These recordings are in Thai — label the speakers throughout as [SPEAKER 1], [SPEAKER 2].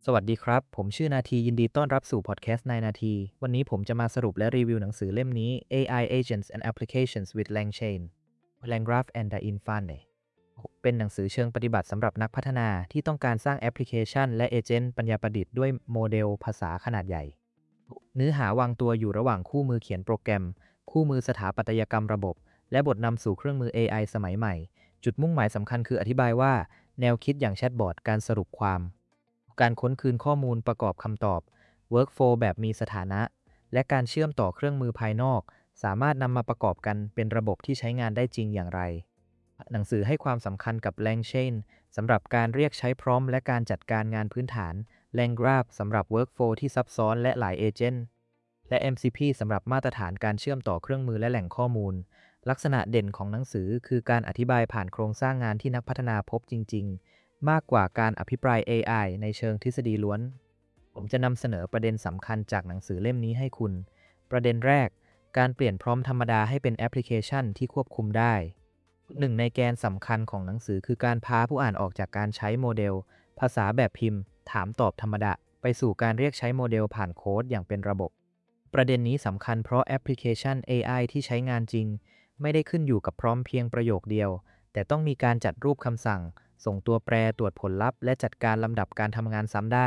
[SPEAKER 1] สวัสดีครับ ผมชื่อนาทียินดีต้อนรับสู่พอดแคสต์นายนาที วันนี้ผมจะมาสรุปและรีวิวหนังสือเล่มนี้ AI Agents and Applications with LangChain LangGraph and the Infinite เป็นหนังสือเชิงปฏิบัติสำหรับนักพัฒนาที่ต้องการสร้างแอปพลิเคชันและเอเจนต์ปัญญาประดิษฐ์ด้วยโมเดลภาษาขนาดใหญ่ เนื้อหาวางตัวอยู่ระหว่างคู่มือเขียนโปรแกรม คู่มือสถาปัตยกรรมระบบ และบทนำสู่เครื่องมือ AI สมัยใหม่ จุดมุ่งหมายสำคัญคืออธิบายว่าแนวคิดอย่างแชทบอทการสรุปความ การค้นคืนข้อมูลประกอบคำตอบ Workflow แบบมีสถานะ และการเชื่อมต่อเครื่องมือภายนอก สามารถนำมาประกอบกันเป็นระบบที่ใช้งานได้จริงอย่างไร หนังสือให้ความสำคัญกับ LangChain สำหรับการเรียกใช้พร้อมและการจัดการงานพื้นฐาน LangGraph สำหรับ Workflow ที่ซับซ้อนและหลายเอเจนต์และ MCP สำหรับมาตรฐานการเชื่อมต่อเครื่องมือและแหล่งข้อมูล ลักษณะเด่นของหนังสือคือการอธิบายผ่านโครงสร้างงานที่นักพัฒนาพบจริงๆ มากกว่าการอภิปราย AI ในเชิงทฤษฎีล้วน ผมจะนำเสนอประเด็นสำคัญจากหนังสือเล่มนี้ให้คุณ ประเด็นแรก การเปลี่ยนพร้อมธรรมดาให้เป็นแอปพลิเคชันที่ควบคุมได้ หนึ่งในแกนสำคัญของหนังสือคือการพาผู้อ่านออกจากการใช้โมเดลภาษาแบบพิมพ์ถามตอบธรรมดาไปสู่การเรียกใช้โมเดลผ่านโค้ดอย่างเป็นระบบ ประเด็นนี้สำคัญเพราะแอปพลิเคชัน AI ที่ใช้งานจริงไม่ได้ขึ้นอยู่กับพร้อมเพียงประโยคเดียวแต่ต้องมีการจัดรูปคำสั่งส่งตัวแปรตรวจผลลัพธ์และจัดการลำดับการทำงานซ้ำได้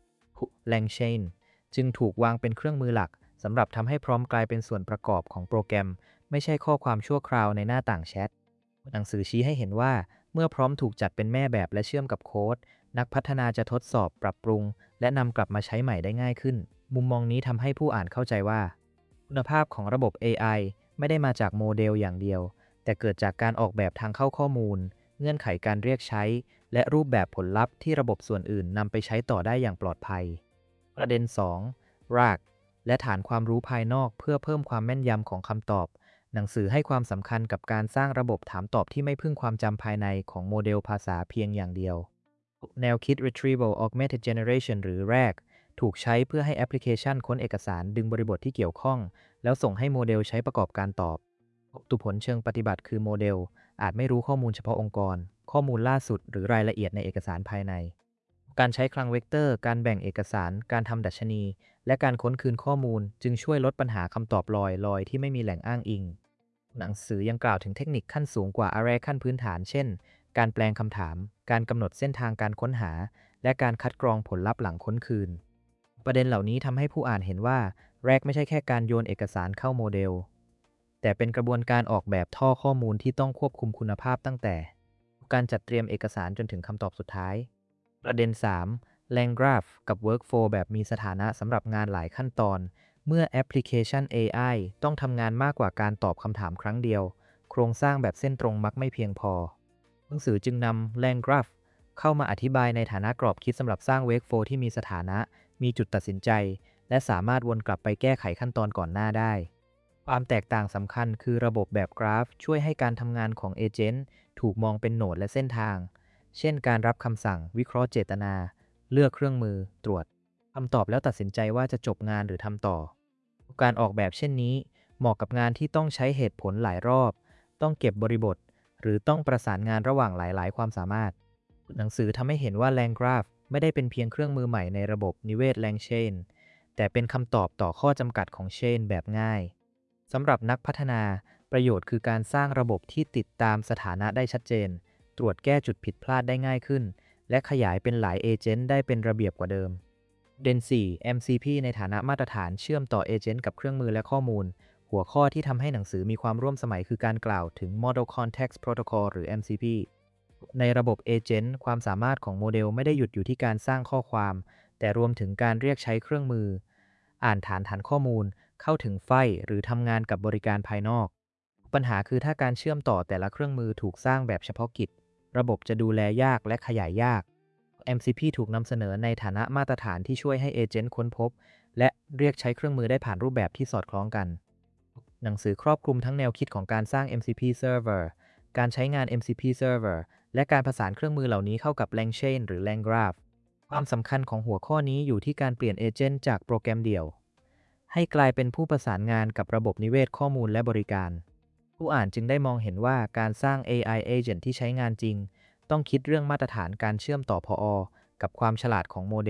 [SPEAKER 1] LangChain จึงถูกวางเป็นเครื่องมือหลักสำหรับทำให้พร้อมกลายเป็นส่วนประกอบของโปรแกรมไม่ใช่ข้อความชั่วคราวในหน้าต่างแชทหนังสือชี้ให้เห็นว่าเมื่อพร้อมถูกจัดเป็นแม่แบบและเชื่อมกับโค้ดนักพัฒนาจะทดสอบปรับปรุงและนำกลับมาใช้ใหม่ได้ง่ายขึ้นมุมมองนี้ทำให้ผู้อ่านเข้าใจว่าคุณภาพของระบบ AI ไม่ได้มาจากโมเดลอย่างเดียวแต่เกิดจากการออกแบบทางเข้าข้อมูลเงื่อนไขการเรียกใช้และรูปแบบผลลัพธ์ที่ระบบส่วนอื่นนำไปใช้ต่อได้อย่างปลอดภัย ประเด็น 2. รากและฐานความรู้ภายนอกเพื่อเพิ่มความแม่นยำของคำตอบ หนังสือให้ความสำคัญกับการสร้างระบบถามตอบที่ไม่พึ่งความจำภายในของโมเดลภาษาเพียงอย่างเดียว แนวคิด Retrieval Augmented Generation หรือ RAG ถูกใช้เพื่อให้แอปพลิเคชันค้นเอกสารดึงบริบทที่เกี่ยวข้องแล้วส่งให้โมเดลใช้ประกอบการตอบตุผลเชิงปฏิบัติคือโมเดลอาจไม่รู้ข้อมูลเฉพาะองค์กรข้อมูลล่าสุดหรือรายละเอียดในเอกสารภายใน การใช้คลังเวกเตอร์ การแบ่งเอกสาร การทำดัชนี และการค้นคืนข้อมูลจึงช่วยลดปัญหาคำตอบลอยที่ไม่มีแหล่งอ้างอิง หนังสือยังกล่าวถึงเทคนิคขั้นสูงกว่า Array ขั้นพื้นฐาน เช่น การแปลงคำถาม การกำหนดเส้นทางการค้นหา และการคัดกรองผลลัพธ์หลังค้นคืน ประเด็นเหล่านี้ทำให้ผู้อ่านเห็นว่า RAG ไม่ใช่แค่การโยนเอกสารเข้าโมเดล แต่เป็นกระบวนการออกแบบท่อข้อมูลที่ต้องควบคุมคุณภาพตั้งแต่การจัดเตรียมเอกสารจนถึงคำตอบสุดท้าย ประเด็น 3. LangGraph กับ Workflow แบบมีสถานะสำหรับงานหลายขั้นตอน เมื่อแอปพลิเคชัน AI ต้องทำงานมากกว่าการตอบคำถามครั้งเดียว โครงสร้างแบบเส้นตรงมักไม่เพียงพอ หนังสือจึงนำ LangGraph เข้ามาอธิบายในฐานะกรอบคิดสำหรับสร้าง Workflow ที่มีสถานะ มีจุดตัดสินใจ และสามารถวนกลับไปแก้ไขขั้นตอนก่อนหน้าได้ ความแตกต่างสำคัญคือระบบแบบกราฟช่วยให้การทำงานของเอเจนต์ถูกมองเป็นโหนดและเส้นทาง เช่นการรับคำสั่ง วิเคราะห์เจตนา เลือกเครื่องมือ ตรวจคำตอบแล้วตัดสินใจว่าจะจบงานหรือทำต่อ การออกแบบเช่นนี้เหมาะกับงานที่ต้องใช้เหตุผลหลายรอบ ต้องเก็บบริบท หรือต้องประสานงานระหว่างหลายๆ ความสามารถ หนังสือทำให้เห็นว่า LangGraph ไม่ได้เป็นเพียงเครื่องมือใหม่ในระบบนิเวศ LangChain แต่เป็นคำตอบต่อข้อจำกัดของ Chain แบบง่ายสำหรับนักพัฒนาประโยชน์คือการสร้างระบบที่ติดตามสถานะได้ชัดเจนตรวจแก้จุดผิดพลาดได้ง่ายขึ้นและขยายเป็นหลายเอเจนต์ได้เป็นระเบียบกว่าเดิม เดน 4 MCP ในฐานะมาตรฐานเชื่อมต่อเอเจนต์กับเครื่องมือและข้อมูลหัวข้อที่ทำให้หนังสือมีความร่วมสมัยคือการกล่าวถึง Model Context Protocol หรือ MCP ในระบบเอเจนต์ความสามารถของโมเดลไม่ได้หยุดอยู่ที่การสร้างข้อความแต่รวมถึงการเรียกใช้เครื่องมืออ่านฐานข้อมูลเข้าถึงไฟล์หรือทำงานกับบริการภายนอกปัญหาคือถ้าการเชื่อมต่อแต่ละเครื่องมือถูกสร้างแบบเฉพาะกิจระบบจะดูแลยากและขยายยาก MCP ถูกนำเสนอในฐานะมาตรฐานที่ช่วยให้เอเจนต์ค้นพบและเรียกใช้เครื่องมือได้ผ่านรูปแบบที่สอดคล้องกันหนังสือครอบคลุมทั้งแนวคิดของการสร้าง MCP Server การใช้งาน MCP Server และการผสานเครื่องมือเหล่านี้เข้ากับ LangChain หรือ LangGraph ความสำคัญของหัวข้อนี้อยู่ที่การเปลี่ยนเอเจนต์จากโปรแกรมเดี่ยวให้กลายเป็นผู้ประสานงานกับระบบนิเวศข้อมูลและบริการผู้อ่านจึงได้มองเห็นว่าการสร้าง AI Agent ที่ใช้งานจริงต้องคิดเรื่องมาตรฐานการเชื่อมต่อพอกับความฉลาดของโมเดล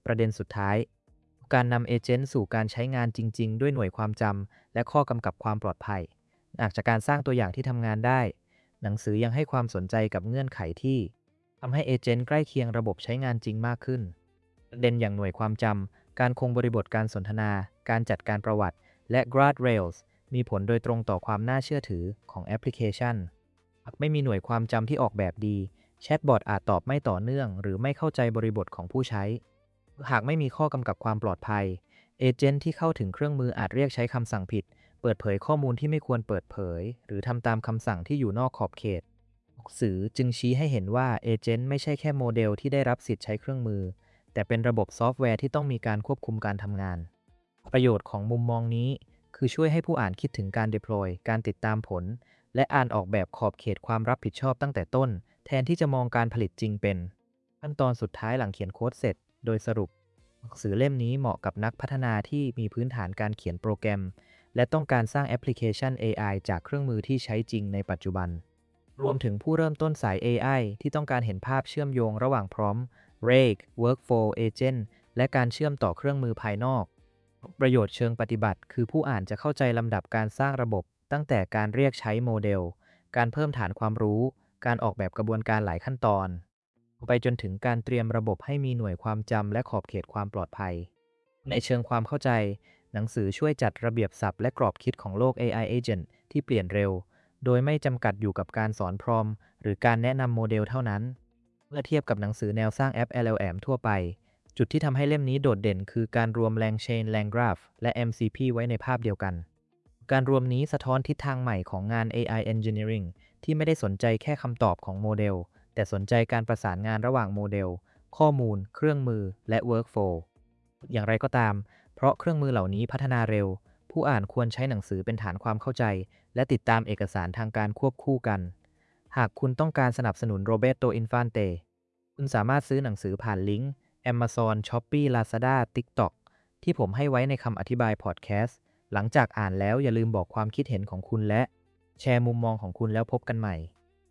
[SPEAKER 1] ประเด็นสุดท้ายการนำเอเจนต์สู่การใช้งานจริงๆด้วยหน่วยความจำและข้อกำกับความปลอดภัยจากการสร้างตัวอย่างที่ทำงานได้หนังสือยังให้ความสนใจกับเงื่อนไขที่ทำให้เอเจนต์ใกล้เคียงระบบใช้งานจริงมากขึ้นประเด็นอย่างหน่วยความจำการคงบริบทการสนทนาการจัดการประวัติและ guardrails มีผลโดยตรงต่อความน่าเชื่อถือของแอปพลิเคชันหากไม่มีหน่วยความจำที่ออกแบบดีแชทบอทอาจตอบไม่ต่อเนื่องหรือไม่เข้าใจบริบทของผู้ใช้หากไม่มีข้อกำกับความปลอดภัยเอเจนต์ที่เข้าถึงเครื่องมืออาจเรียกใช้คำสั่งผิดเปิดเผยข้อมูลที่ไม่ควรเปิดเผยหรือทำตามคำสั่งที่อยู่นอกขอบเขตหนังสือจึงชี้ให้เห็นว่าเอเจนต์ไม่ใช่แค่โมเดลที่ได้รับสิทธิ์ใช้เครื่องมือแต่เป็นระบบซอฟต์แวร์ที่ต้องมีการควบคุมการทำงานประโยชน์ของมุมมองนี้คือช่วยให้ผู้อ่านคิดถึงการ deploy การติดตามผลและอ่านออกแบบขอบเขตความรับผิดชอบตั้งแต่ต้นแทนที่จะมองการผลิตจริงเป็นขั้นตอนสุดท้ายหลังเขียนโค้ดเสร็จโดยสรุปหนังสือเล่มนี้เหมาะกับนักพัฒนาที่มีพื้นฐานการเขียนโปรแกรมและต้องการสร้างแอปพลิเคชัน AI จากเครื่องมือที่ใช้จริงในปัจจุบันรวมถึงผู้เริ่มต้นสาย AI ที่ต้องการเห็นภาพเชื่อมโยงระหว่างพร้อม RAG Workflow Agent และการเชื่อมต่อเครื่องมือภายนอกประโยชน์เชิงปฏิบัติคือผู้อ่านจะเข้าใจลำดับการสร้างระบบตั้งแต่การเรียกใช้โมเดลการเพิ่มฐานความรู้การออกแบบกระบวนการหลายขั้นตอนไปจนถึงการเตรียมระบบให้มีหน่วยความจำและขอบเขตความปลอดภัยในเชิงความเข้าใจหนังสือช่วยจัดระเบียบศัพท์และกรอบคิดของโลก AI Agent ที่เปลี่ยนเร็วโดยไม่จำกัดอยู่กับการสอนพรอมหรือการแนะนำโมเดลเท่านั้นเมื่อเทียบกับหนังสือแนวสร้างแอป LLM ทั่วไปจุดที่ทำให้เล่มนี้โดดเด่นคือการรวม LangChain LangGraph และ MCP ไว้ในภาพเดียวกันการรวมนี้สะท้อนทิศทางใหม่ของงาน AI Engineering ที่ไม่ได้สนใจแค่คำตอบของโมเดลแต่สนใจการประสานงานระหว่างโมเดลข้อมูลเครื่องมือและ Workflow อย่างไรก็ตามเพราะเครื่องมือเหล่านี้พัฒนาเร็วผู้อ่านควรใช้หนังสือเป็นฐานความเข้าใจและติดตามเอกสารทางการควบคู่กันหากคุณต้องการสนับสนุนโรเบโตอินฟานเตคุณสามารถซื้อหนังสือผ่านลิงก์ Amazon Shopee Lazada TikTok ที่ผมให้ไว้ในคำอธิบายพอดแคสต์หลังจากอ่านแล้วอย่าลืมบอกความคิดเห็นของคุณและแชร์มุมมองของคุณแล้วพบกันใหม่